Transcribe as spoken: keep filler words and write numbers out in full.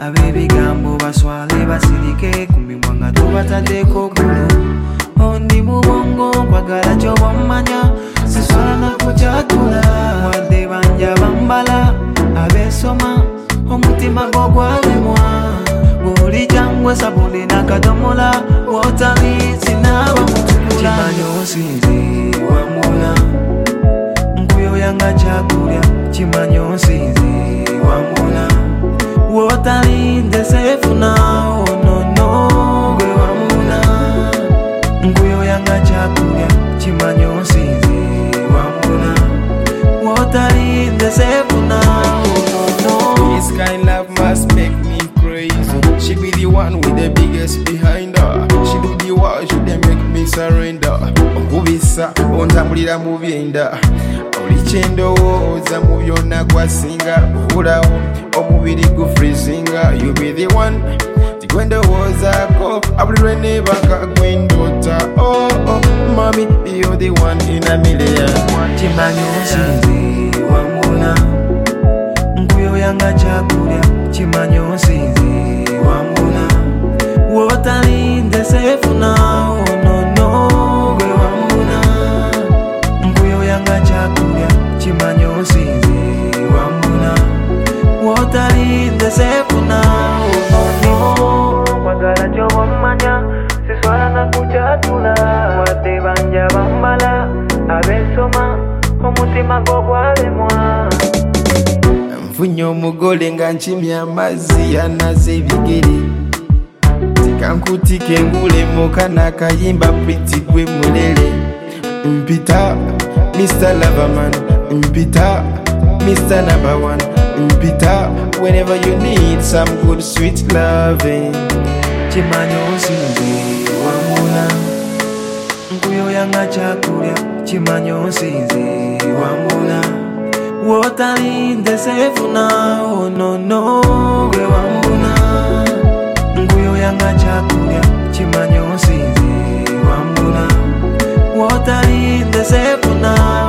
abebigambo baswale basirike kumbibwa nga tobatadeko gulu ondi mubongo kwagala kyobamanya siswala na kuchatula wadde banja bambala abesoma omutima gwo gwalemwa buli jangwe sabuni nakadomola wotali sinaba mutukula chimanyo nsinzi wamuna nkuyo yanga chakulya chimanyo nsinzi wamuna wotali ndesefuna onono gwe wamuna nkuyo yanga chakulya chimanyo nsinzi wamuna wotali ndesefuna onono. This kind love must make me crazy. She be the one with the biggest behind her. She do the work, she dey make me surrender. Okubisa ontambulira mu byenda olichendowooza mu byonna gwasinga olawo omubiri gu freezinga. You be the one tigwendowoozaako abulirwe nebaka gwendota. Oh oh mami you're the one in a million. Chimanyo nsinzi wamuna nkuyo yanga chakulya chimanyo nsinzi wamuna wotali ndesefuna onono gwe wamuna nkuyo yanga chakulya chimanyo nsinzi wamuna wotali ndesefuna onono kwagala kyobamanya siswala na kuchatula wadde banja bambala abesoma omutima gwo gwalemwa. Nfunye omugole nga nkimya amazzi yanaze ebigere tikankutike ngulemu kana kayimba pretty gwe mulele. Mpita Mister Loverman, mpita Mister Number One, mpita whenever you need some good sweet loving. Chimanyo nsinzi wamuna nkuyo yanga chakulya chimanyo nsinzi wamuna wotali ndesefuna onono gwe wamuna nkuyo yanga chakulya chimanyo nsinzi wamuna wotali ndesefuna